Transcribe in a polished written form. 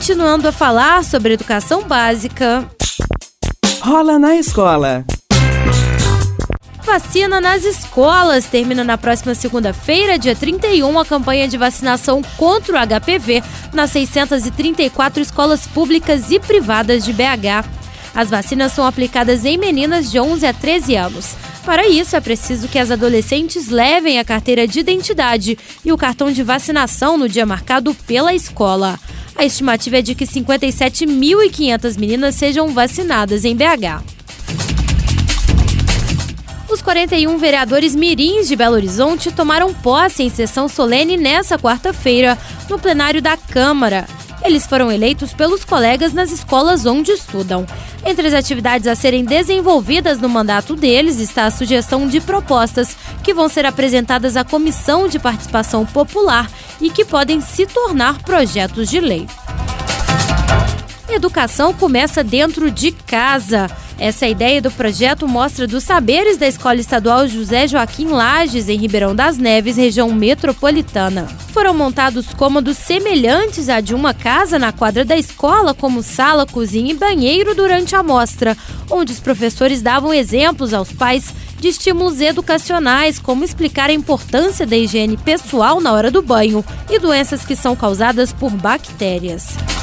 Continuando a falar sobre educação básica. Rola na escola. Vacina nas escolas. Termina na próxima segunda-feira, dia 31, a campanha de vacinação contra o HPV nas 634 escolas públicas e privadas de BH. As vacinas são aplicadas em meninas de 11 a 13 anos. Para isso, é preciso que as adolescentes levem a carteira de identidade e o cartão de vacinação no dia marcado pela escola. A estimativa é de que 57.500 meninas sejam vacinadas em BH. Os 41 vereadores mirins de Belo Horizonte tomaram posse em sessão solene nesta quarta-feira, no plenário da Câmara. Eles foram eleitos pelos colegas nas escolas onde estudam. Entre as atividades a serem desenvolvidas no mandato deles está a sugestão de propostas que vão ser apresentadas à Comissão de Participação Popular e que podem se tornar projetos de lei. Educação começa dentro de casa. Essa ideia do projeto Mostra dos Saberes da Escola Estadual José Joaquim Lages, em Ribeirão das Neves, região metropolitana. Foram montados cômodos semelhantes à de uma casa na quadra da escola, como sala, cozinha e banheiro durante a mostra, onde os professores davam exemplos aos pais de estímulos educacionais, como explicar a importância da higiene pessoal na hora do banho e doenças que são causadas por bactérias.